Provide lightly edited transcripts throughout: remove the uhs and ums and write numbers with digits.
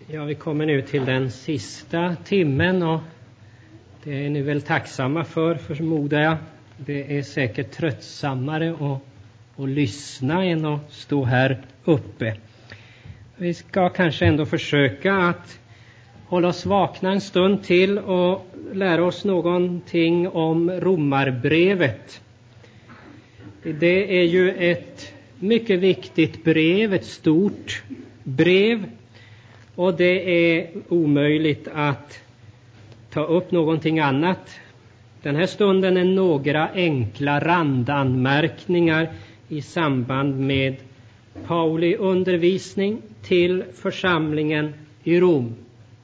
Ja, vi kommer nu till den sista timmen och det är ni väl tacksamma för, förmodar jag. Det är säkert tröttsammare att lyssna än att stå här uppe. Vi ska kanske ändå försöka att hålla oss vakna en stund till och lära oss någonting om Romarbrevet. Det är ju ett mycket viktigt brev, ett stort brev. Och det är omöjligt att ta upp någonting annat. Den här stunden är några enkla randanmärkningar i samband med Pauli undervisning till församlingen i Rom.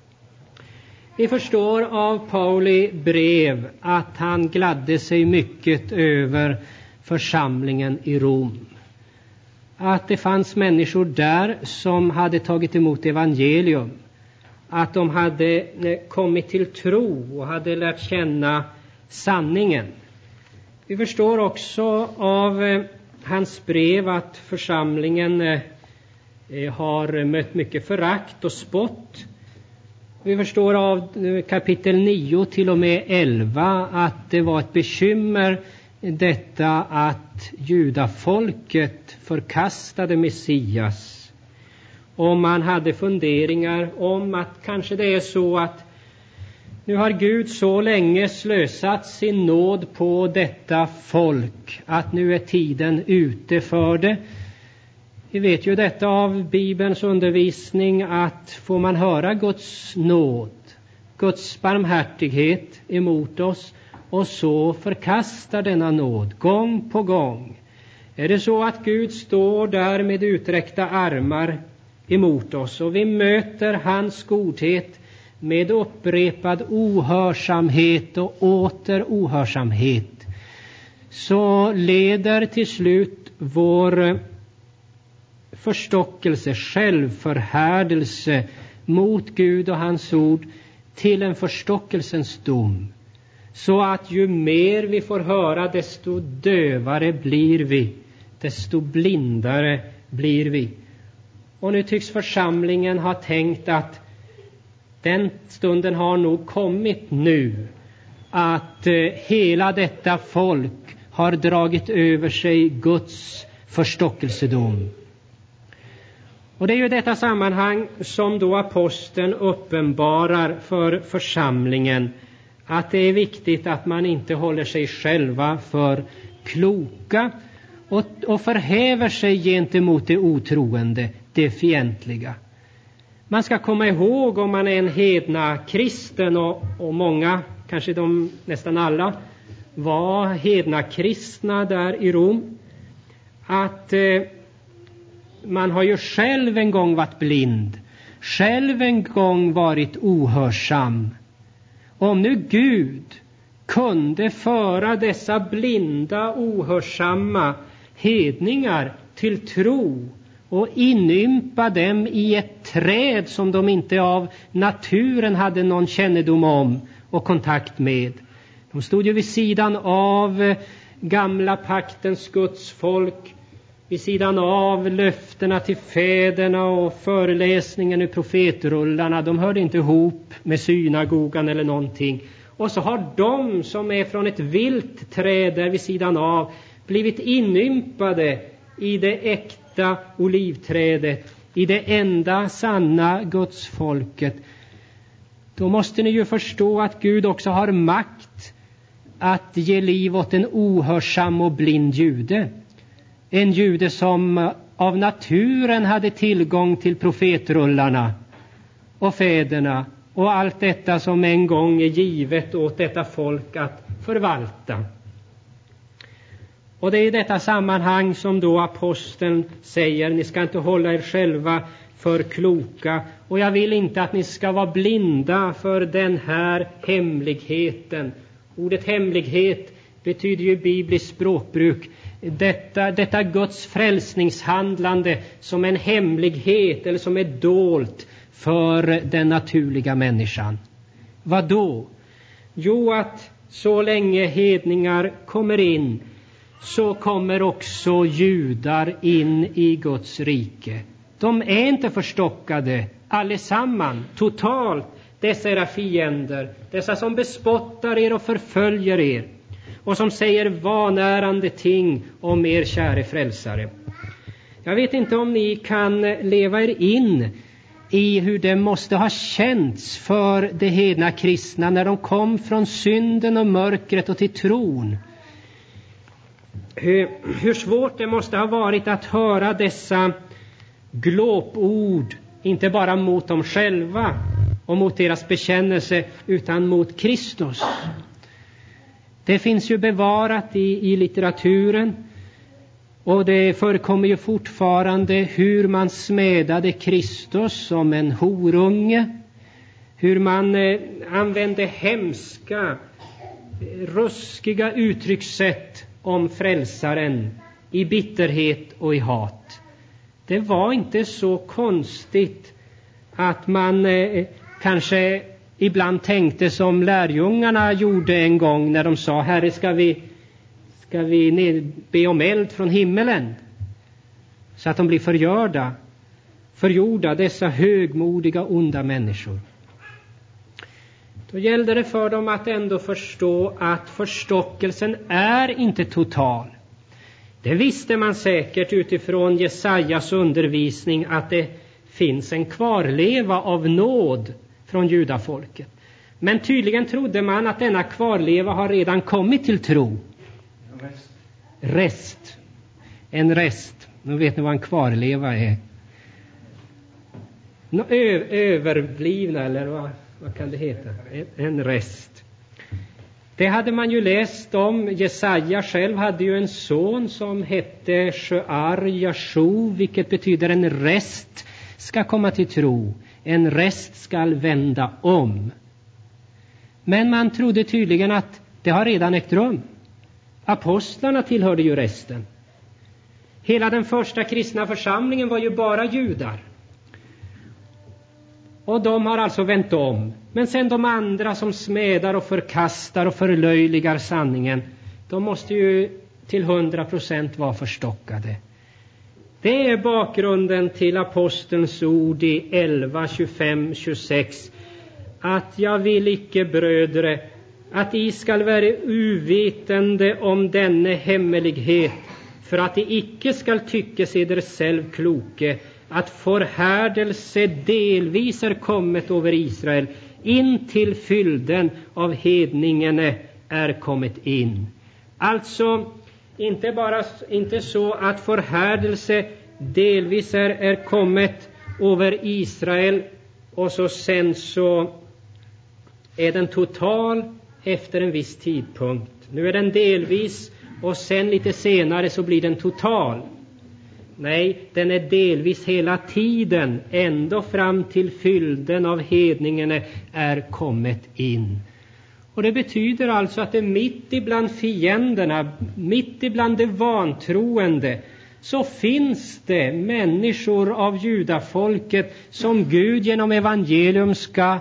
Vi förstår av Pauli brev att han gladde sig mycket över församlingen i Rom. Att det fanns människor där som hade tagit emot evangelium. Att de hade kommit till tro och hade lärt känna sanningen. Vi förstår också av hans brev att församlingen har mött mycket förakt och spott. Vi förstår av kapitel 9 till och med 11 att det var ett bekymmer detta att judafolket förkastade Messias. Och man hade funderingar om att kanske det är så att nu har Gud så länge slösat sin nåd på detta folk att nu är tiden ute för det. Vi vet ju detta av Bibelns undervisning att får man höra Guds nåd, Guds barmhärtighet emot oss och så förkastar denna nåd gång på gång. Är det så att Gud står där med uträckta armar emot oss och vi möter hans godhet med upprepad ohörsamhet och åter ohörsamhet, så leder till slut vår förstockelse, självförhärdelse mot Gud och hans ord till en förstockelsens dom. Så att ju mer vi får höra, desto dövare blir vi, desto blindare blir vi. Och nu tycks församlingen ha tänkt att den stunden har nog kommit nu att hela detta folk har dragit över sig Guds förstockelsedom. Och det är ju detta sammanhang som då aposteln uppenbarar för församlingen att det är viktigt att man inte håller sig själva för kloka och förhäver sig gentemot det otroende, det fientliga. Man ska komma ihåg, om man är en hedna kristen och många, kanske nästan alla, var hedna kristna där i Rom, att man har ju själv en gång varit blind, själv en gång varit ohörsam. Om nu Gud kunde föra dessa blinda, ohörsamma hedningar till tro och inympa dem i ett träd som de inte av naturen hade någon kännedom om och kontakt med. De stod ju vid sidan av gamla paktens Guds folk, vid sidan av löftena till fäderna och föreläsningen ur profetrullarna. De hörde inte ihop med synagogan eller någonting. Och så har de som är från ett vilt träd där vid sidan av blivit inympade i det äkta olivträdet, i det enda sanna Guds folket. Då måste ni ju förstå att Gud också har makt att ge liv åt en ohörsam och blind jude. En jude som av naturen hade tillgång till profetrullarna och fäderna och allt detta som en gång är givet åt detta folk att förvalta. Och det är i detta sammanhang som då aposteln säger: ni ska inte hålla er själva för kloka, och jag vill inte att ni ska vara blinda för den här hemligheten. Ordet hemlighet betyder ju i bibliskt språkbruk detta Guds frälsningshandlande som en hemlighet eller som är dolt för den naturliga människan. Vad då? Jo, att så länge hedningar kommer in så kommer också judar in i Guds rike. De är inte förstockade allesamman, totalt, dessa era fiender, dessa som bespottar er och förföljer er och som säger vanärande ting om er käre frälsare. Jag vet inte om ni kan leva er in i hur det måste ha känts för de hedna kristna när de kom från synden och mörkret och till tron. Hur svårt det måste ha varit att höra dessa glåpord, inte bara mot dem själva och mot deras bekännelse, utan mot Kristus. Det finns ju bevarat i litteraturen, och det förekommer ju fortfarande hur man smädade Kristus som en horunge, hur man använde hemska, ruskiga uttryckssätt om frälsaren i bitterhet och i hat. Det var inte så konstigt att man kanske ibland tänkte som lärjungarna gjorde en gång när de sa: Herre, ska vi be om eld från himmelen? Så att de blir förgjorda, dessa högmodiga, onda människor. Då gällde det för dem att ändå förstå att förstockelsen är inte total. Det visste man säkert utifrån Jesajas undervisning, att det finns en kvarleva av nåd från judafolket. Men tydligen trodde man att denna kvarleva har redan kommit till tro. Rest. En rest. Nu vet ni vad en kvarleva är. Överblivna, eller vad kan det heta? En rest. Det hade man ju läst om. Jesaja själv hade ju en son som hette Shear Yashub, vilket betyder en rest ska komma till tro. En rest ska vända om. Men man trodde tydligen att det har redan ägt rum. Apostlarna tillhörde ju resten. Hela den första kristna församlingen var ju bara judar. Och de har alltså vänt om. Men sen de andra som smädar och förkastar och förlöjligar sanningen, de måste ju till 100% vara förstockade. Det är bakgrunden till apostelns ord i 11, 25, 26. Att jag vill icke, brödre, att I skall vara uvetande om denne hemmelighet, för att I icke skall tycke seder själv kloke, att förhärdelse delvis är kommet över Israel, in till fylden av hedningarna är kommit in. Alltså inte så att förhärdelse delvis är kommet över Israel och så sen så är den total efter en viss tidpunkt. Nu är den delvis och sen lite senare så blir den total. Nej, den är delvis hela tiden, ända fram till fylden av hedningarna är kommit in. Och det betyder alltså att det mitt ibland fienderna, mitt ibland det vantroende, så finns det människor av judafolket som Gud genom evangelium ska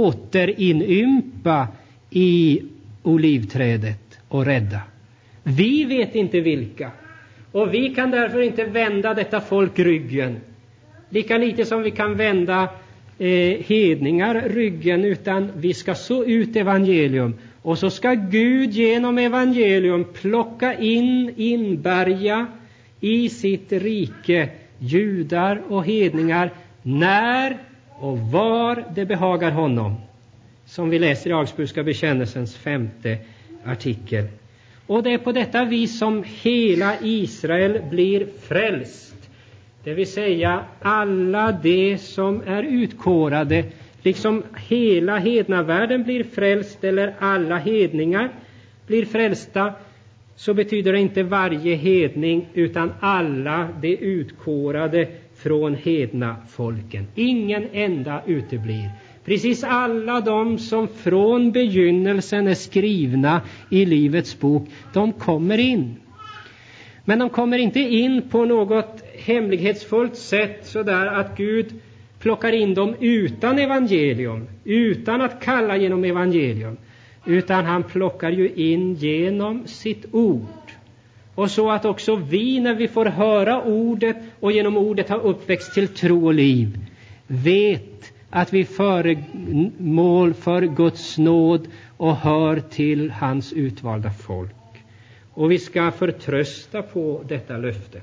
återinympa i olivträdet och rädda. Vi vet inte vilka. Och vi kan därför inte vända detta folk ryggen. Lika lite som vi kan vända hedningar ryggen, utan vi ska så ut evangelium. Och så ska Gud genom evangelium plocka inbärga i sitt rike judar och hedningar när och var det behagar honom. Som vi läser i Augsburgska bekännelsens 5:e artikel. Och det är på detta vis som hela Israel blir frälst. Det vill säga alla de som är utkårade, liksom hela hednavärlden blir frälst, eller alla hedningar blir frälsta, så betyder det inte varje hedning utan alla de utkårade från hedna folken. Ingen enda uteblir. Precis alla de som från begynnelsen är skrivna i livets bok, de kommer in. Men de kommer inte in på något hemlighetsfullt sätt så där att Gud plockar in dem utan evangelium, utan att kalla genom evangelium, utan han plockar ju in genom sitt ord. Och så att också vi, när vi får höra ordet och genom ordet har uppväxt till tro och liv, vet att vi föremål för Guds nåd och hör till hans utvalda folk. Och vi ska förtrösta på detta löfte.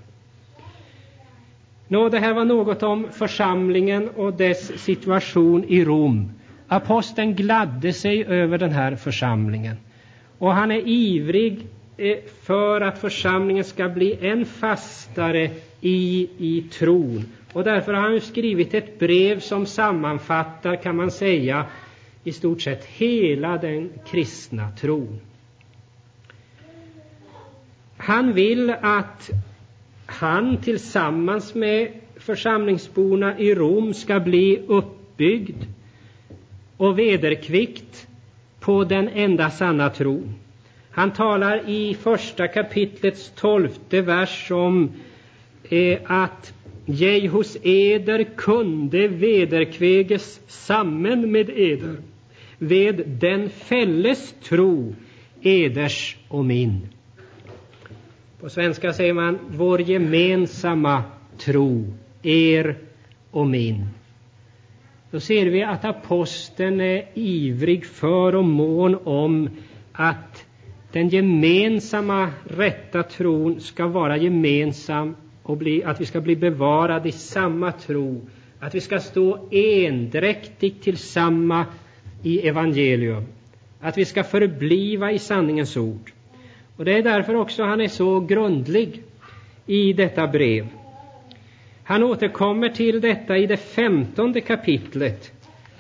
Det här var något om församlingen och dess situation i Rom. Aposteln gladde sig över den här församlingen. Och han är ivrig för att församlingen ska bli än fastare i tron. Och därför har han skrivit ett brev som sammanfattar, kan man säga, i stort sett hela den kristna tron. Han vill att han tillsammans med församlingsborna i Rom ska bli uppbyggd och vederkvickt på den enda sanna tron. Han talar i första kapitlets 12:e vers om att jag hos eder kunde vederkväges samman med eder ved den fälles tro eders och min. På svenska säger man vår gemensamma tro, er och min. Då ser vi att aposteln är ivrig för och mån om att den gemensamma rätta tron ska vara gemensam och att vi ska bli bevarade i samma tro. Att vi ska stå endräktigt tillsammans i evangelium. Att vi ska förbliva i sanningens ord. Och det är därför också han är så grundlig i detta brev. Han återkommer till detta i det 15:e kapitlet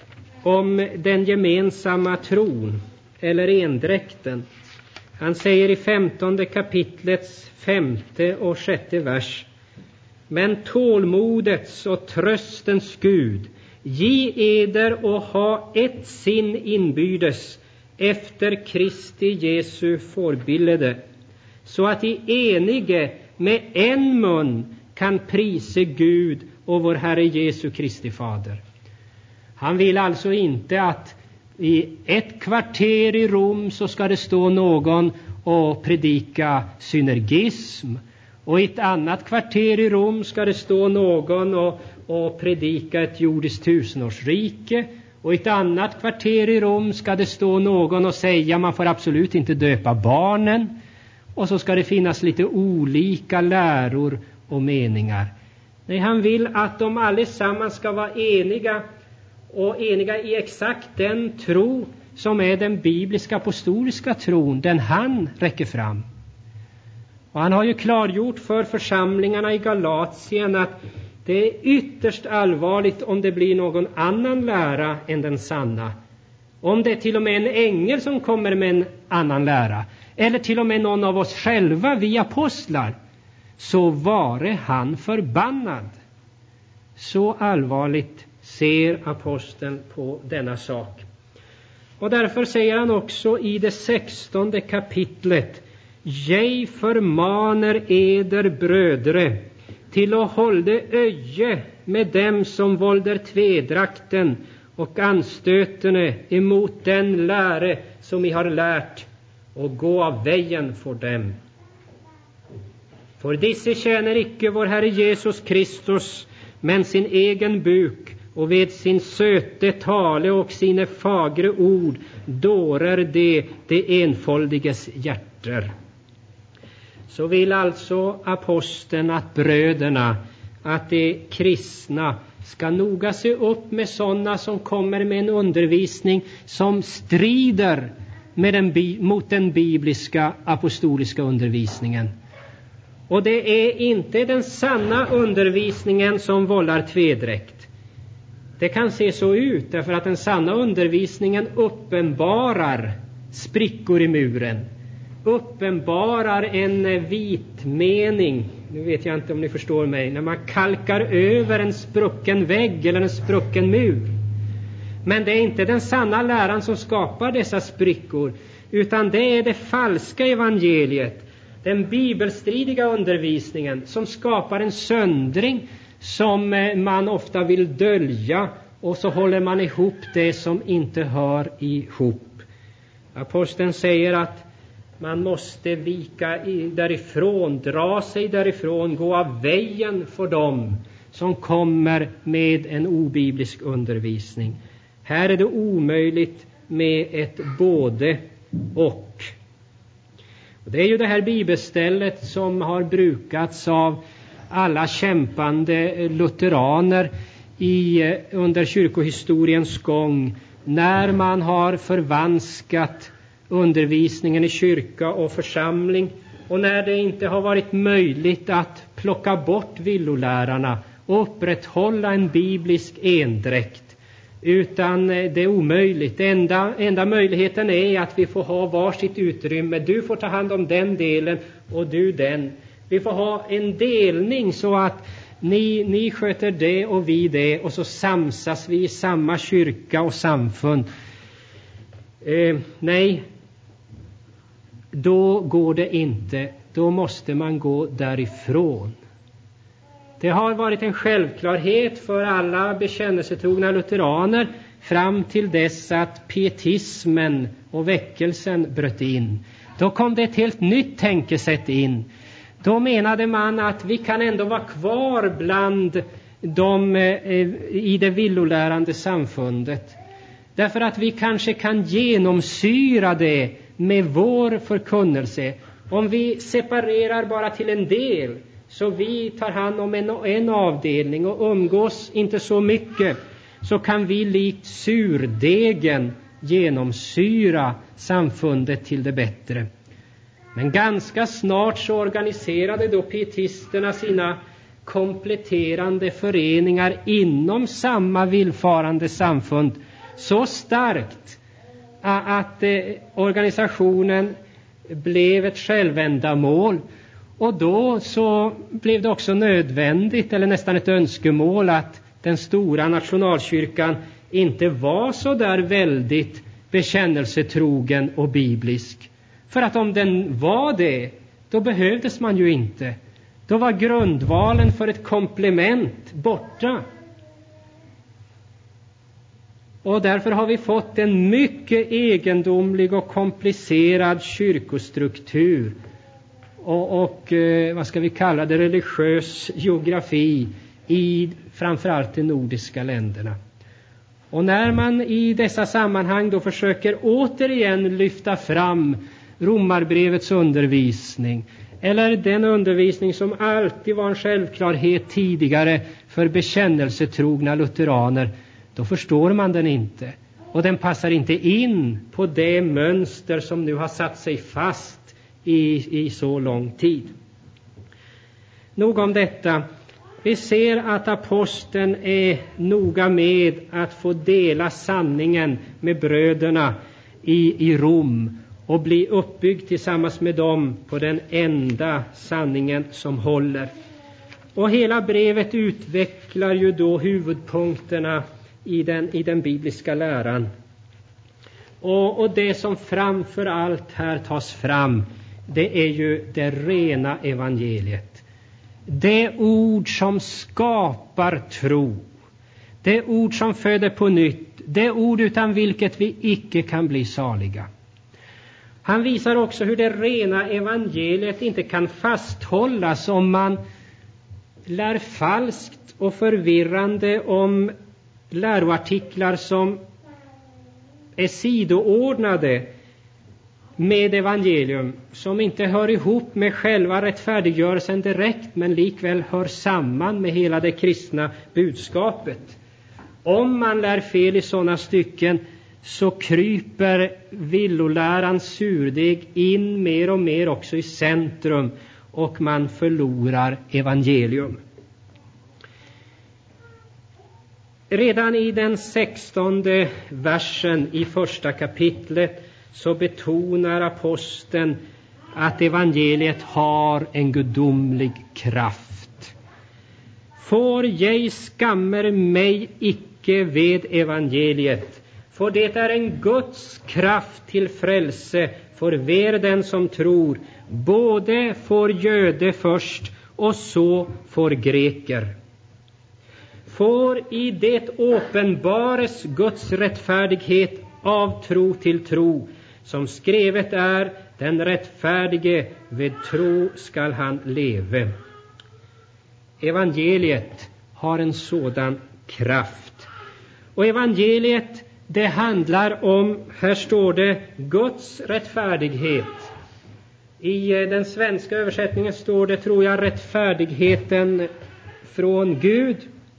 om den gemensamma tron eller endräkten. Han säger i 15:e kapitlets 5:e och 6:e vers: men tålmodets och tröstens Gud, ge eder och ha ett sin inbydes efter Kristi Jesu förbillede, så att i enige med en mun kan prisa Gud och vår Herre Jesu Kristi Fader. Han vill alltså inte att i ett kvarter i Rom så ska det stå någon och predika synergism, och i ett annat kvarter i Rom ska det stå någon och predika ett jordiskt tusenårsrike, och i ett annat kvarter i Rom ska det stå någon och säga man får absolut inte döpa barnen, och så ska det finnas lite olika läror och meningar. Nej, han vill att de allesammans ska vara eniga, och eniga i exakt den tro som är den bibliska apostoliska tron, den han räcker fram. Och han har ju klargjort för församlingarna i Galatien att det är ytterst allvarligt om det blir någon annan lära än den sanna. Om det är till och med en ängel som kommer med en annan lära, eller till och med någon av oss själva, vi apostlar, så vare han förbannad. Så allvarligt ser aposteln på denna sak. Och därför säger han också i det 16:e kapitlet: jag förmaner eder brödre till att hålla öje med dem som våldar tvedrakten och anstötene emot den läre som vi har lärt, och gå av vägen för dem. För disse tjänar icke vår Herre Jesus Kristus, men sin egen buk, och ved sin söte tale och sina fagre ord dårar det enfoldiges hjärter. Så vill alltså aposteln att bröderna, att de kristna ska noga se upp med sådana som kommer med en undervisning som strider mot den bibliska apostoliska undervisningen. Och det är inte den sanna undervisningen som vållar tvedräkt. Det kan se så ut därför att den sanna undervisningen uppenbarar sprickor i muren, uppenbarar en vit mening. Nu vet jag inte om ni förstår mig. När man kalkar över en sprucken vägg eller en sprucken mur. Men det är inte den sanna läran som skapar dessa sprickor, utan det är det falska evangeliet, den bibelstridiga undervisningen, som skapar en söndring som man ofta vill dölja, och så håller man ihop det som inte hör ihop. Aposteln säger att man måste vika därifrån, dra sig därifrån, gå av vägen för dem som kommer med en obiblisk undervisning. Här är det omöjligt med ett både och. Det är ju det här bibelstället som har brukats av alla kämpande lutheraner under kyrkohistoriens gång, när man har förvanskat undervisningen i kyrka och församling, och när det inte har varit möjligt att plocka bort villolärarna och upprätthålla en biblisk endräkt, utan det är omöjligt. Enda möjligheten är att vi får ha varsitt utrymme. Du får ta hand om den delen och du den. Vi får ha en delning så att ni sköter det och vi det, och så samsas vi i samma kyrka och samfund. Nej, då går det inte. Då måste man gå därifrån. Det har varit en självklarhet för alla bekännelsetrogna lutheraner fram till dess att pietismen och väckelsen bröt in. Då kom det ett helt nytt tänkesätt in. Då menade man att vi kan ändå vara kvar bland de i det villolärande samfundet. Därför att vi kanske kan genomsyra det med vår förkunnelse. Om vi separerar bara till en del, så vi tar hand om en avdelning och umgås inte så mycket, så kan vi likt surdegen genomsyra samfundet till det bättre. Men ganska snart så organiserade då pietisterna sina kompletterande föreningar inom samma villfarande samfund så starkt att organisationen blev ett självändamål. Och då så blev det också nödvändigt, eller nästan ett önskemål, att den stora nationalkyrkan inte var så där väldigt bekännelsetrogen och biblisk. För att om den var det, då behövdes man ju inte. Då var grundvalen för ett komplement borta. Och därför har vi fått en mycket egendomlig och komplicerad kyrkostruktur. Och vad ska vi kalla det, religiös geografi i framförallt de nordiska länderna. Och när man i dessa sammanhang då försöker återigen lyfta fram Romarbrevets undervisning, eller den undervisning som alltid var en självklarhet tidigare för bekännelsetrogna lutheraner, då förstår man den inte. Och den passar inte in på det mönster som nu har satt sig fast i så lång tid. Nog om detta. Vi ser att aposteln är noga med att få dela sanningen med bröderna i Rom och bli uppbyggd tillsammans med dem på den enda sanningen som håller. Och hela brevet utvecklar ju då huvudpunkterna i den bibliska läran. Och det som framför allt här tas fram, det är ju det rena evangeliet. Det ord som skapar tro. Det ord som föder på nytt. Det ord utan vilket vi icke kan bli saliga. Han visar också hur det rena evangeliet inte kan fasthållas om man lär falskt och förvirrande om läroartiklar som är sidoordnade med evangelium, som inte hör ihop med själva rättfärdiggörelsen direkt, men likväl hör samman med hela det kristna budskapet. Om man lär fel i sådana stycken, så kryper villolärans surdeg in mer och mer också i centrum, och man förlorar evangelium. Redan i den 16:e versen i första kapitlet så betonar aposteln att evangeliet har en gudomlig kraft. Får jag skammer mig icke ved evangeliet, för det är en Guds kraft till frälse för ver den som tror, både för jöde först och så för greker. För i det åpenbares Guds rättfärdighet av tro till tro, som skrevet är, den rättfärdige vid tro skall han leve. Evangeliet har en sådan kraft. Och evangeliet, det handlar om, här står det, Guds rättfärdighet. I den svenska översättningen står det, tror jag, rättfärdigheten från Gud.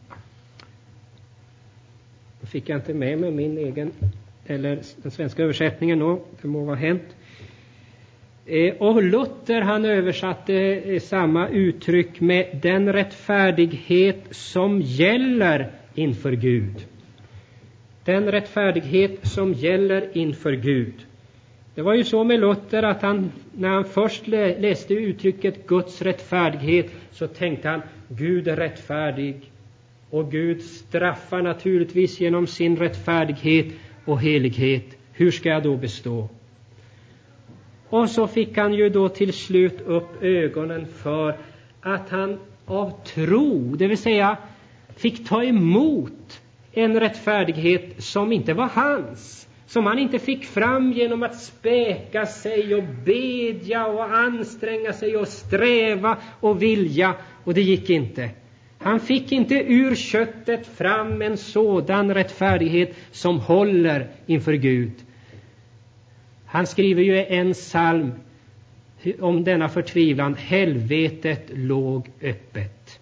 Då fick jag inte med mig min egen, eller den svenska översättningen då, det må vara hänt. Och Luther, han översatte samma uttryck med den rättfärdighet som gäller inför Gud. Den rättfärdighet som gäller inför Gud. Det var ju så med Luther att när han först läste uttrycket Guds rättfärdighet, så tänkte han, Gud är rättfärdig. Och Gud straffar naturligtvis genom sin rättfärdighet och helighet. Hur ska jag då bestå? Och så fick han ju då till slut upp ögonen för att han av tro, det vill säga fick ta emot en rättfärdighet som inte var hans. Som han inte fick fram genom att späka sig och bedja och anstränga sig och sträva och vilja. Och det gick inte. Han fick inte ur köttet fram en sådan rättfärdighet som håller inför Gud. Han skriver ju en psalm om denna förtvivlan. Helvetet låg öppet.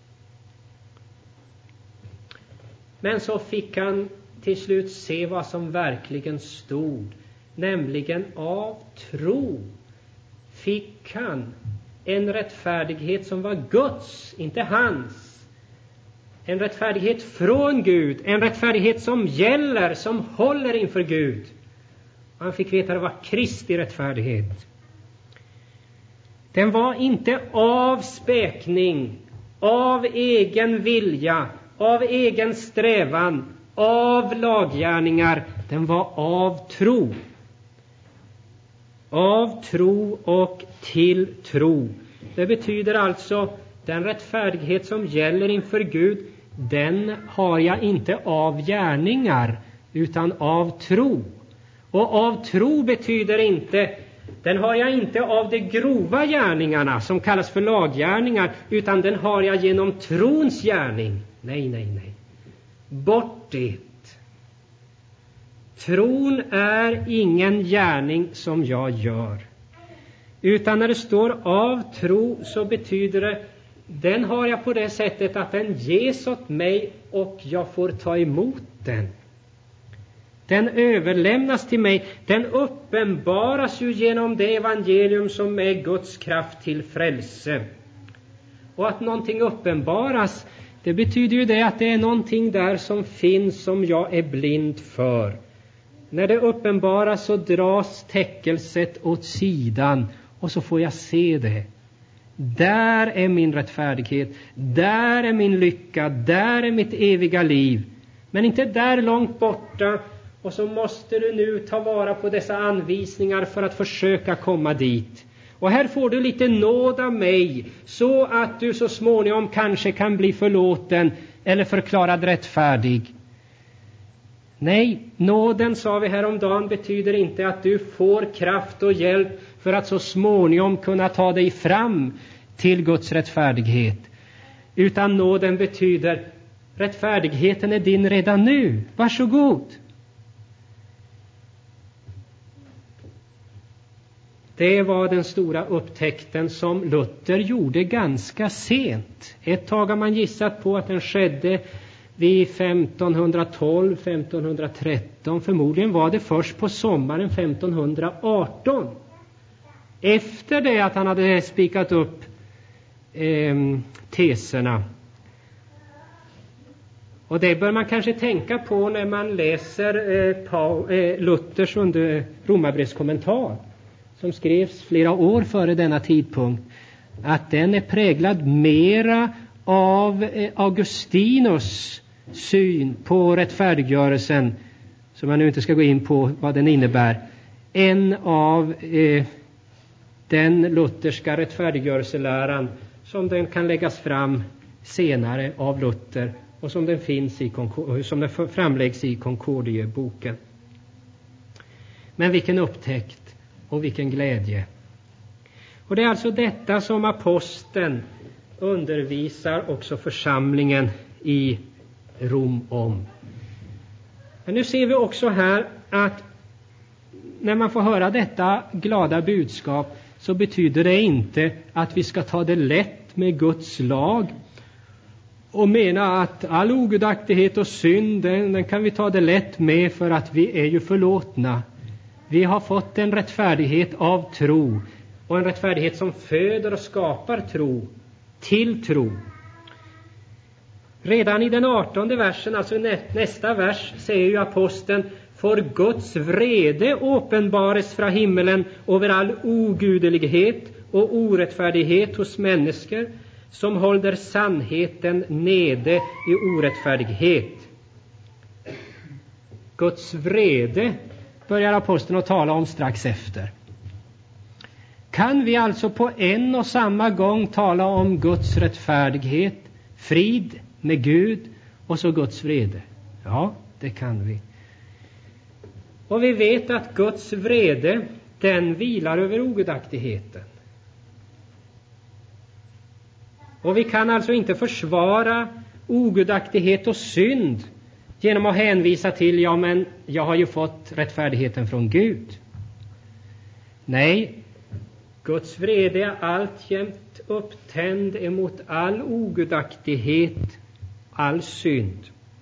Men så fick han till slut se vad som verkligen stod. Nämligen av tro fick han en rättfärdighet som var Guds, inte hans. En rättfärdighet från Gud. En rättfärdighet som gäller, som håller inför Gud. Han fick veta att det var Kristi rättfärdighet. Den var inte av späkning, av egen vilja, av egen strävan, av laggärningar. Den var av tro. Av tro och till tro. Det betyder alltså den rättfärdighet som gäller inför Gud, den har jag inte av gärningar utan av tro. Och av tro betyder inte, den har jag inte av de grova gärningarna som kallas för laggärningar, utan den har jag genom trons gärning. Nej. Bort det. Tron är ingen gärning som jag gör. Utan när det står av tro så betyder det, den har jag på det sättet att den ges åt mig och jag får ta emot den. Den överlämnas till mig. Den uppenbaras ju genom det evangelium som är Guds kraft till frälse. Och att någonting uppenbaras, det betyder ju det att det är någonting där som finns som jag är blind för. När det uppenbaras så dras täckelset åt sidan och så får jag se det. Där är min rättfärdighet, där är min lycka, där är mitt eviga liv. Men inte där långt borta, och så måste du nu ta vara på dessa anvisningar för att försöka komma dit. Och här får du lite nåd av mig, så att du så småningom kanske kan bli förlåten eller förklarad rättfärdig. Nej, nåden, sa vi häromdagen, betyder inte att du får kraft och hjälp för att så småningom kunna ta dig fram till Guds rättfärdighet. Utan nåden betyder, rättfärdigheten är din redan nu. Varsågod. Det var den stora upptäckten som Luther gjorde ganska sent. Ett tag har man gissat på att den skedde vid 1512, 1513. Förmodligen var det först på sommaren 1518. Efter det att han hade spikat upp teserna. Och det bör man kanske tänka på när man läser Luthers under Romarbrevskommentar, som skrevs flera år före denna tidpunkt, att den är präglad mera av Augustinus syn på rättfärdiggörelsen, som man nu inte ska gå in på vad den innebär, än av den lutherska rättfärdiggörelseläran som den kan läggas fram senare av Luther och som den framläggs i Concordieboken. Men vilken upptäckt och vilken glädje. Och det är alltså detta som aposteln undervisar också församlingen i Rom om. Men nu ser vi också här att när man får höra detta glada budskap så betyder det inte att vi ska ta det lätt med Guds lag och mena att all ogudaktighet och synd den kan vi ta det lätt med för att vi är ju förlåtna. Vi har fått en rättfärdighet av tro och en rättfärdighet som föder och skapar tro till tro. Redan i den 18:e versen, alltså nästa vers, säger ju aposteln: för Guds vrede uppenbares från himmelen över all ogudelighet och orättfärdighet hos människor som håller sannheten nede i orättfärdighet. Guds vrede börjar aposteln att tala om strax efter. Kan vi alltså på en och samma gång tala om Guds rättfärdighet, frid med Gud och så Guds vrede? Ja, det kan vi. Och vi vet att Guds vrede, den vilar över ogudaktigheten. Och vi kan alltså inte försvara ogudaktighet och synd genom att hänvisa till, ja men jag har ju fått rättfärdigheten från Gud. Nej, Guds vrede är alltjämt upptänd emot all ogudaktighet, all synd.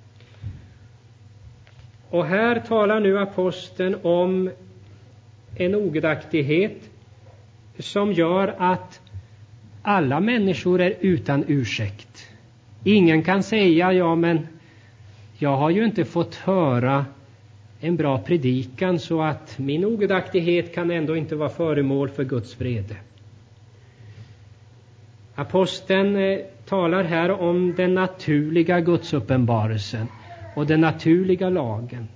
Och här talar nu aposteln om en ogudaktighet som gör att alla människor är utan ursäkt. Ingen kan säga, ja men jag har ju inte fått höra en bra predikan så att min ogudaktighet kan ändå inte vara föremål för Guds vrede. Aposteln talar här om den naturliga Gudsuppenbarelsen och den naturliga lagen.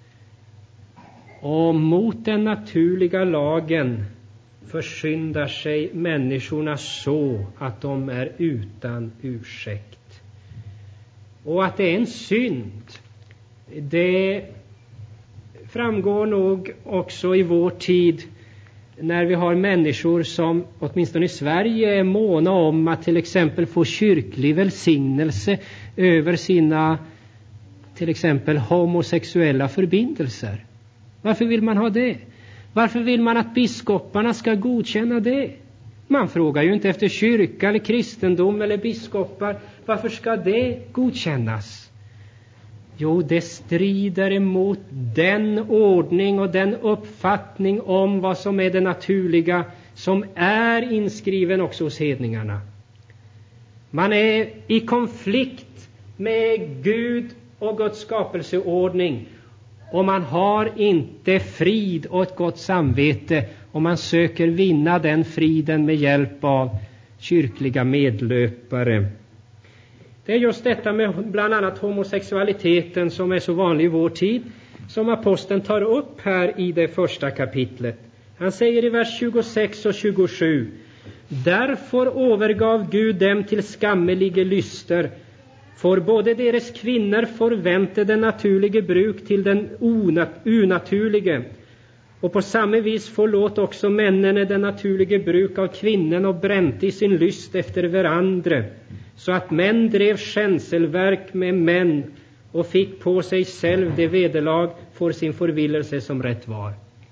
Och mot den naturliga lagen försyndar sig människorna så att de är utan ursäkt. Och att det är en synd, det framgår nog också i vår tid när vi har människor som åtminstone i Sverige är måna om att till exempel få kyrklig välsignelse över sina till exempel homosexuella förbindelser. Varför vill man ha det? Varför vill man att biskoparna ska godkänna det? Man frågar ju inte efter kyrka eller kristendom eller biskopar. Varför ska det godkännas? Jo, det strider emot den ordning och den uppfattning om vad som är det naturliga som är inskriven också hos hedningarna. Man är i konflikt med Gud och Guds skapelseordning. Och man har inte frid och ett gott samvete och man söker vinna den friden med hjälp av kyrkliga medlöpare. Det är just detta med bland annat homosexualiteten som är så vanlig i vår tid som aposteln tar upp här i det första kapitlet. Han säger i vers 26 och 27: därför övergav Gud dem till skammelige lyster, för både deras kvinnor förvänte den naturliga bruk till den unaturlige. Och på samma vis förlåt också männen den naturliga bruk av kvinnan och bränte i sin lyst efter varandra, så att män drev skänselverk med män och fick på sig själv det vederlag för sin förvillelse som rätt var.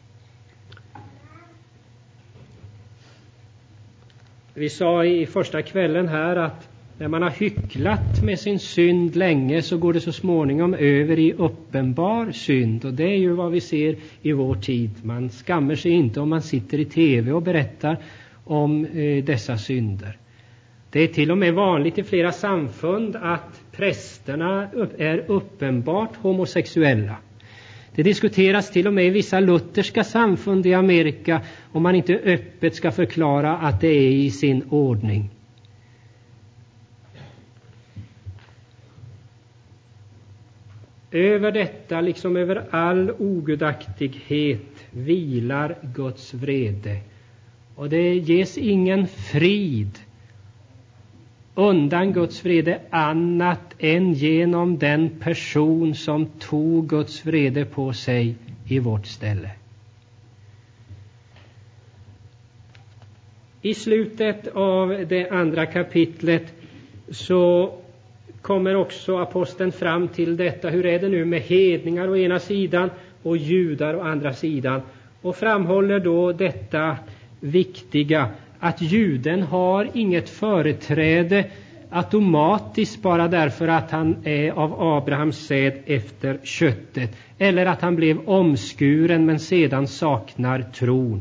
Vi sa i första kvällen här att när man har hycklat med sin synd länge så går det så småningom över i uppenbar synd. Och det är ju vad vi ser i vår tid. Man skammar sig inte om man sitter i tv och berättar om dessa synder. Det är till och med vanligt i flera samfund att prästerna är uppenbart homosexuella. Det diskuteras till och med i vissa lutherska samfund i Amerika om man inte öppet ska förklara att det är i sin ordning. Över detta, liksom över all ogudaktighet, vilar Guds vrede. Och det ges ingen frid undan Guds vrede annat än genom den person som tog Guds vrede på sig i vårt ställe. I slutet av det andra kapitlet så kommer också aposteln fram till detta. Hur är det nu med hedningar å ena sidan och judar å andra sidan? Och framhåller då detta viktiga, att juden har inget företräde automatiskt bara därför att han är av Abrahams säd efter köttet, eller att han blev omskuren men sedan saknar tron.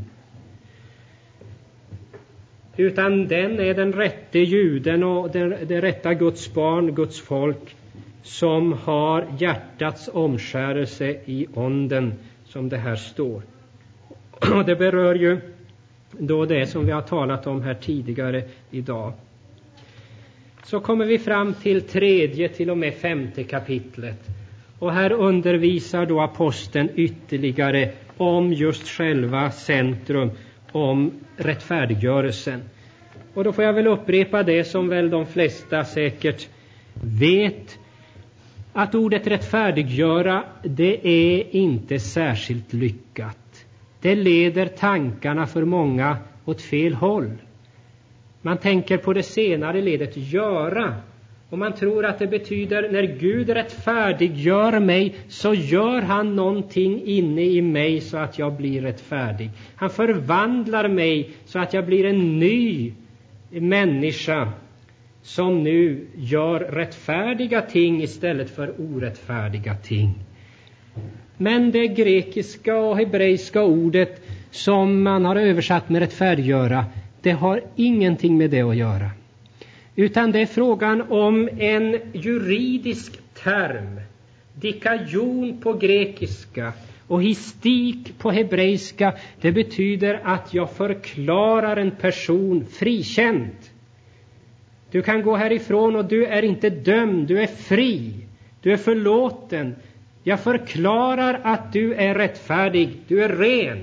Utan den är den rätte juden och det rätta Guds barn, Guds folk, som har hjärtats omskärelse i onden, som det här står. Och det berör ju då det som vi har talat om här tidigare idag. Så kommer vi fram till 3:e till och med 5:e kapitlet. Och här undervisar då aposteln ytterligare om just själva centrum, om rättfärdiggörelsen. Och då får jag väl upprepa det som väl de flesta säkert vet, att ordet rättfärdiggöra, det är inte särskilt lyckat. Det leder tankarna för många åt fel håll. Man tänker på det senare ledet, göra. Och man tror att det betyder, när Gud rättfärdiggör mig, så gör han någonting inne i mig så att jag blir rättfärdig. Han förvandlar mig så att jag blir en ny människa som nu gör rättfärdiga ting istället för orättfärdiga ting. Men det grekiska och hebreiska ordet som man har översatt med rättfärdiggöra, det har ingenting med det att göra. Utan det är frågan om en juridisk term, dikajon på grekiska och histik på hebreiska. Det betyder att jag förklarar en person frikänd. Du kan gå härifrån och du är inte dömd, du är fri, du är förlåten. Jag förklarar att du är rättfärdig, du är ren.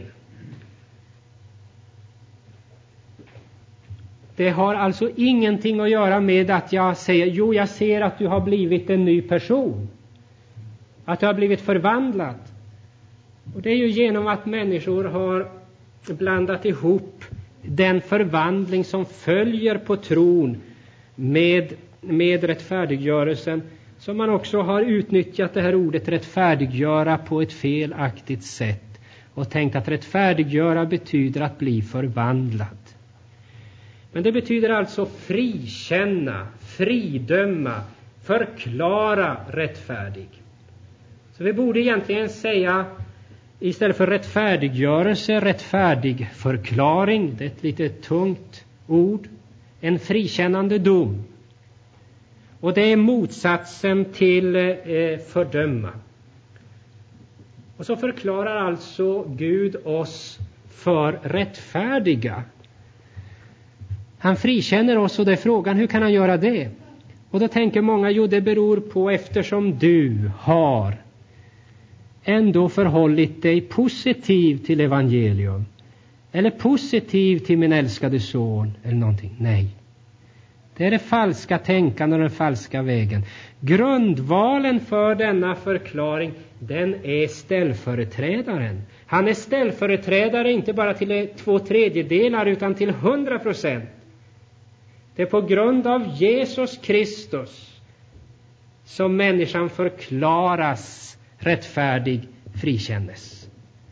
Det har alltså ingenting att göra med att jag säger, jo, jag ser att du har blivit en ny person. Att du har blivit förvandlad. Och det är ju genom att människor har blandat ihop den förvandling som följer på tron med rättfärdiggörelsen, som man också har utnyttjat det här ordet rättfärdiggöra på ett felaktigt sätt. Och tänkt att rättfärdiggöra betyder att bli förvandlad. Men det betyder alltså frikänna, fridöma, förklara rättfärdig. Så vi borde egentligen säga, istället för rättfärdiggörelse, rättfärdig förklaring. Det är ett lite tungt ord. En frikännande dom. Och det är motsatsen till fördöma. Och så förklarar alltså Gud oss för rättfärdiga. Han frikänner oss, och det är frågan, hur kan han göra det? Och då tänker många, jo, det beror på eftersom du har ändå förhållit dig positiv till evangelium. Eller positiv till min älskade son eller någonting. Nej. Det är det falska tänkandet och den falska vägen. Grundvalen för denna förklaring, den är ställföreträdaren. Han är ställföreträdare inte bara till 2/3 utan till 100%. Det är på grund av Jesus Kristus som människan förklaras rättfärdig, frikännes.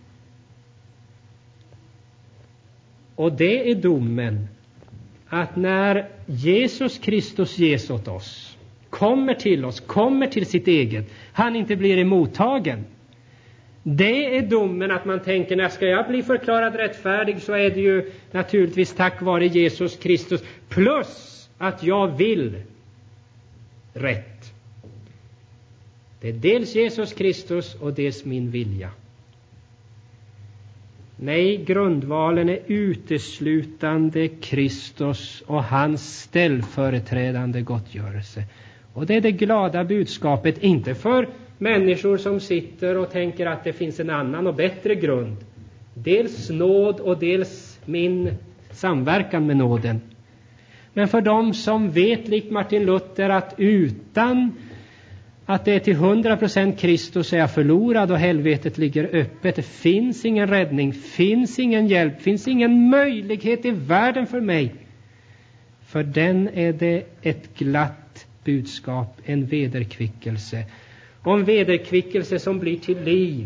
Och det är domen, att när Jesus Kristus ges åt oss, kommer till oss, kommer till sitt eget, han inte blir emottagen. Det är domen, att man tänker, när ska jag bli förklarad rättfärdig, så är det ju naturligtvis tack vare Jesus Kristus, plus att jag vill rätt. Det är dels Jesus Kristus och dels min vilja. Nej, grundvalen är uteslutande Kristus och hans ställföreträdande gottgörelse. Och det är det glada budskapet, inte för människor som sitter och tänker att det finns en annan och bättre grund. Dels nåd och dels min samverkan med nåden. Men för dem som vet, likt Martin Luther, att utan att det är till 100% Kristus är jag förlorad och helvetet ligger öppet. Det finns ingen räddning, finns ingen hjälp, finns ingen möjlighet i världen för mig. För den är det ett glatt budskap, en vederkvickelse. Och en vederkvickelse som blir till liv.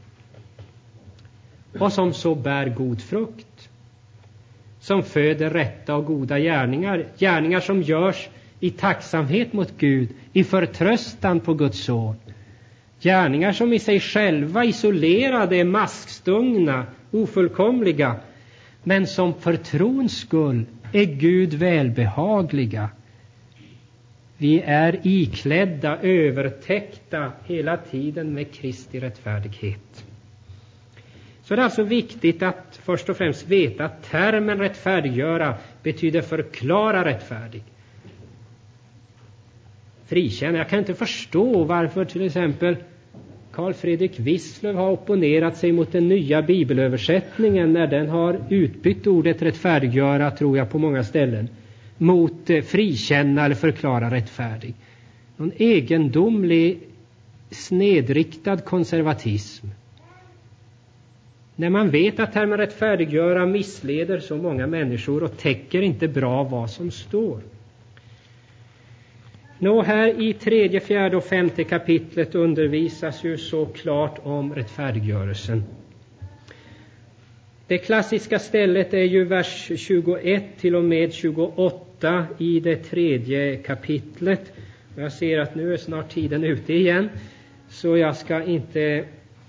Och som så bär god frukt. Som föder rätta och goda gärningar. Gärningar som görs i tacksamhet mot Gud, i förtröstan på Guds son. Gärningar som i sig själva isolerade är maskstungna, ofullkomliga, men som för trons skull är Gud välbehagliga. Vi är iklädda, övertäckta hela tiden med Kristi rättfärdighet. Så det är alltså viktigt att först och främst veta att termen rättfärdiggöra betyder förklara rättfärdig. Frikänna. Jag kan inte förstå varför till exempel Carl Fredrik Wisslöf har opponerat sig mot den nya bibelöversättningen när den har utbytt ordet rättfärdiggöra, tror jag, på många ställen mot frikänna eller förklara rättfärdig. Någon egendomlig snedriktad konservatism. När man vet att termen rättfärdiggöra missleder så många människor och täcker inte bra vad som står. Nå, här i 3, 4 och 5 kapitlet undervisas ju så klart om rättfärdiggörelsen. Det klassiska stället är ju vers 21 till och med 28 i det 3 kapitlet. Och jag ser att nu är snart tiden ute igen, så jag ska inte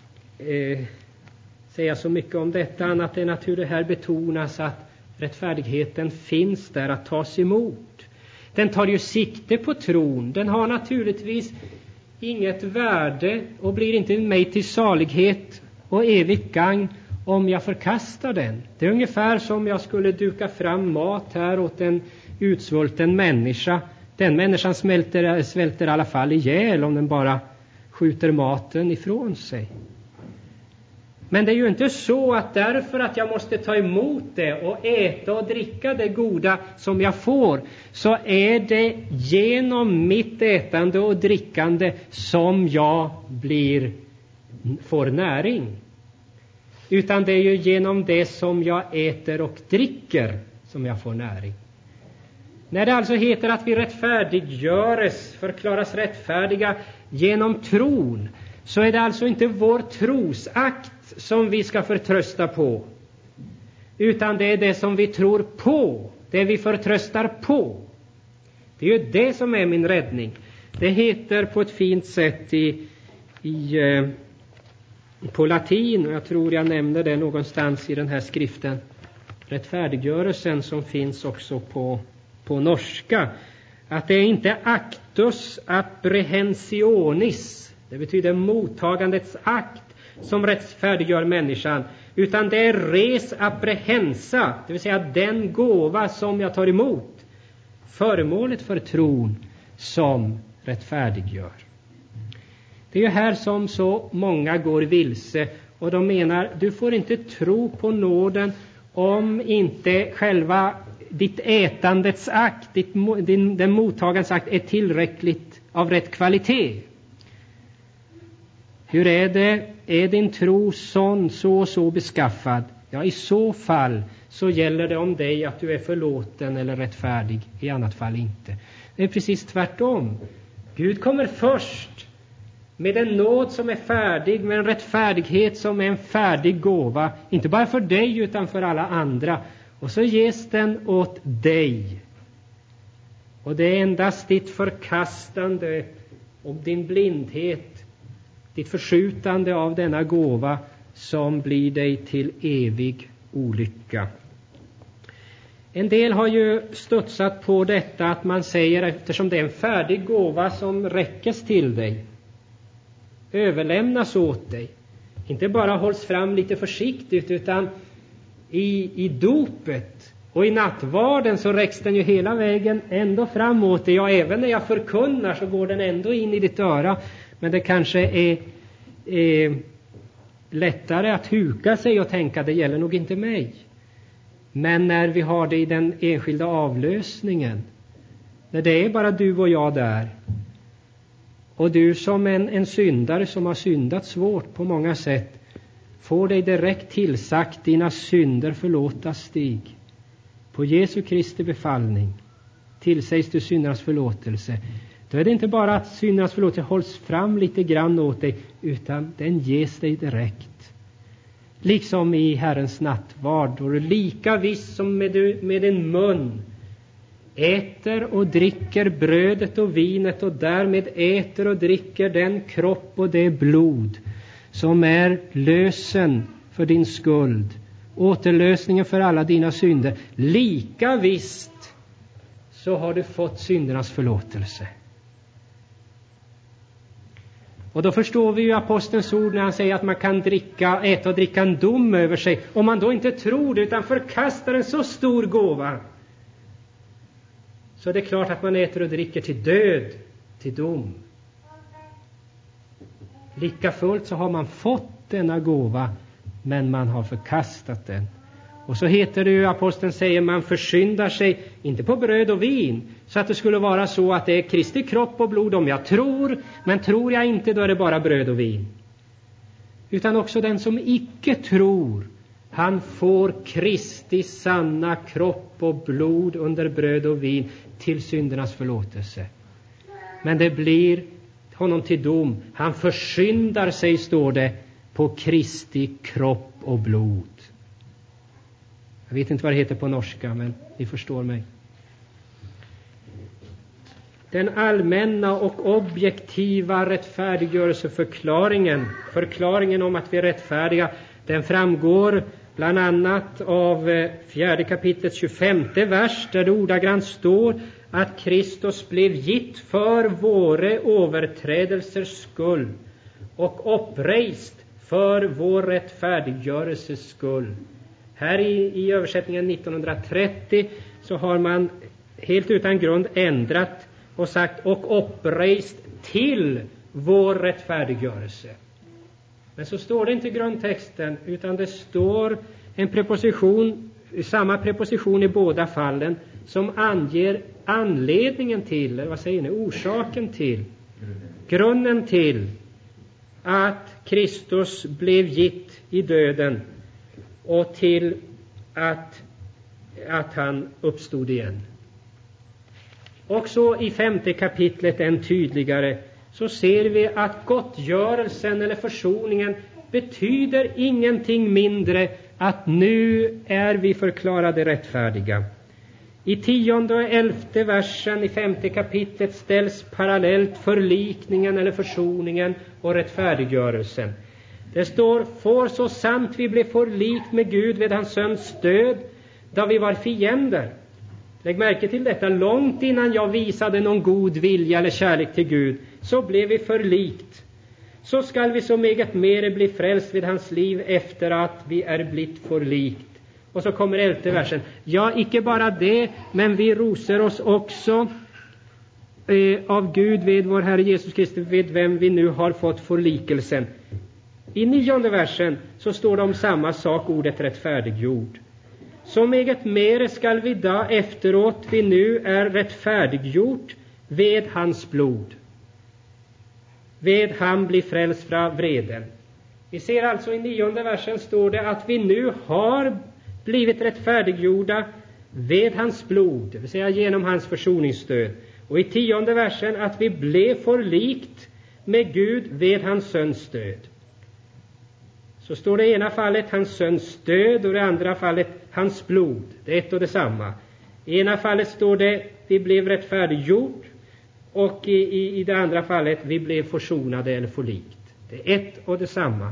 säga så mycket om detta, annat än att hur det här betonas att rättfärdigheten finns där att tas emot. Den tar ju sikte på tron. Den har naturligtvis inget värde och blir inte mig till salighet och evigt gagn om jag förkastar den. Det är ungefär som jag skulle duka fram mat här åt en utsvulten människa. Den människan svälter i alla fall ihjäl om den bara skjuter maten ifrån sig. Men det är ju inte så att därför att jag måste ta emot det och äta och dricka det goda som jag får, så är det genom mitt ätande och drickande som jag får näring. Utan det är ju genom det som jag äter och dricker som jag får näring. När det alltså heter att vi rättfärdiggöres, förklaras rättfärdiga genom tron, så är det alltså inte vår trosakt som vi ska förtrösta på, utan det är det som vi tror på, det vi förtröstar på. Det är ju det som är min räddning. Det heter på ett fint sätt på latin, och jag tror jag nämnde det någonstans i den här skriften, rättfärdiggörelsen, som finns också på norska, att det är inte actus apprehensionis, det betyder mottagandets akt, som rättfärdiggör människan, utan det är res apprehensa, det vill säga den gåva som jag tar emot, föremålet för tron, som rättfärdiggör. Det är ju här som så många går vilse, och de menar, du får inte tro på nåden om inte själva ditt ätandets akt, den mottagandets akt är tillräckligt av rätt kvalitet. Hur är det? Är din tro så beskaffad? Ja, i så fall så gäller det om dig att du är förlåten eller rättfärdig. I annat fall inte. Det är precis tvärtom. Gud kommer först med en nåd som är färdig, med en rättfärdighet som är en färdig gåva. Inte bara för dig utan för alla andra. Och så ges den åt dig. Och det är endast ditt förkastande och din blindhet, ditt förskjutande av denna gåva, som blir dig till evig olycka. En del har ju studsat på detta att man säger, eftersom det är en färdig gåva som räckes till dig, överlämnas åt dig, inte bara hålls fram lite försiktigt, utan i dopet och i nattvarden så räcks den ju hela vägen ändå framåt dig. Ja, även när jag förkunnar så går den ändå in i ditt öra. Men det kanske är lättare att huka sig och tänka, det gäller nog inte mig. Men när vi har det i den enskilda avlösningen, när det är bara du och jag där, och du som en syndare som har syndat svårt på många sätt, får dig direkt tillsagt, dina synder förlåtas dig. På Jesu Kristi befallning tillsägs du syndarnas förlåtelse. Då är det inte bara att syndernas förlåtelse hålls fram lite grann åt dig, utan den ges dig direkt. Liksom i Herrens nattvard, då du lika visst som med din mun äter och dricker brödet och vinet och därmed äter och dricker den kropp och det blod som är lösen för din skuld, återlösningen för alla dina synder. Lika visst så har du fått syndernas förlåtelse. Och då förstår vi ju apostelns ord när han säger att man kan äta och dricka en dom över sig. Om man då inte tror det utan förkastar en så stor gåva, så är det klart att man äter och dricker till död, till dom. Lika fullt så har man fått denna gåva, men man har förkastat den. Och så heter det ju, aposteln säger, man försyndar sig inte på bröd och vin, så att det skulle vara så att det är Kristi kropp och blod om jag tror, men tror jag inte, då är det bara bröd och vin. Utan också den som icke tror, han får Kristi sanna kropp och blod under bröd och vin till syndernas förlåtelse. Men det blir honom till dom. Han försyndar sig, står det, på Kristi kropp och blod. Jag vet inte vad det heter på norska, men ni förstår mig. Den allmänna och objektiva rättfärdiggörelseförklaringen, förklaringen om att vi är rättfärdiga, den framgår bland annat av 4 kapitlet 25 vers, där det ordagrant står att Kristus blev gitt för våra överträdelsers skull och upprejst för vår rättfärdiggörelses skull. Här i översättningen 1930 så har man helt utan grund ändrat och sagt och upprejst till vår rättfärdiggörelse. Men så står det inte i grundtexten, utan det står en preposition, samma preposition i båda fallen, som anger anledningen till, eller vad säger ni, orsaken till, grunden till att Kristus blev gitt i döden och till att han uppstod igen. Också i 5:e kapitlet än tydligare så ser vi att gottgörelsen eller försoningen betyder ingenting mindre att nu är vi förklarade rättfärdiga. I 10:e och 11:e versen i 5:e kapitlet ställs parallellt förlikningen eller försoningen och rättfärdiggörelsen. Det står, för så sant vi blev förlikt med Gud vid hans söns död, då vi var fiender. Lägg märke till detta, långt innan jag visade någon god vilja eller kärlek till Gud, så blev vi förlikt. Så skall vi så mycket mer bli frälst vid hans liv efter att vi är blivit förlikt. Och så kommer 11:e versen. Ja, icke bara det, men vi rosar oss också av Gud vid vår Herre Jesus Kristus, vid vem vi nu har fått förlikelsen. I 9:e versen så står det om samma sak, ordet rättfärdiggjord. Så mycket mer skall vi då efteråt vi nu är rättfärdiggjort vid hans blod. Ved han blir frälst från vreden. Vi ser alltså i 9:e versen står det att vi nu har blivit rättfärdiggjorda vid hans blod, det vill säga genom hans försoningsstöd. Och i 10:e versen att vi blev förlikt med Gud vid hans söns död. Så står det i ena fallet hans söns död och i det andra fallet hans blod. Det är ett och detsamma. I ena fallet står det vi blev rättfärdiggjort och i det andra fallet vi blev försonade eller förlikt. Det är ett och detsamma.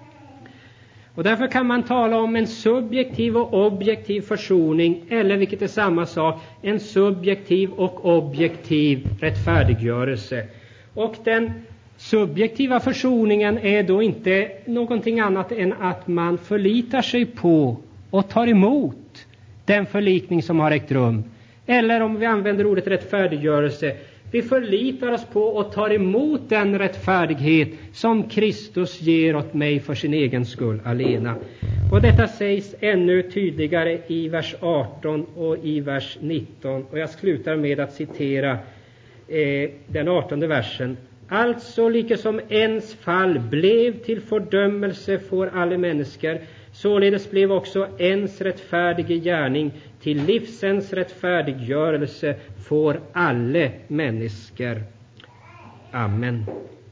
Och därför kan man tala om en subjektiv och objektiv försoning, eller vilket är samma sak, en subjektiv och objektiv rättfärdiggörelse. Och den subjektiva försoningen är då inte någonting annat än att man förlitar sig på och tar emot den förlikning som har ägt rum. Eller om vi använder ordet rättfärdiggörelse, vi förlitar oss på och tar emot den rättfärdighet som Kristus ger åt mig för sin egen skull alena. Och detta sägs ännu tydligare i vers 18 och i vers 19. Och jag slutar med att citera den 18:e versen. Alltså lika som ens fall blev till fördömelse för alla människor, således blev också ens rättfärdige gärning till livsens rättfärdiggörelse för alla människor. Amen.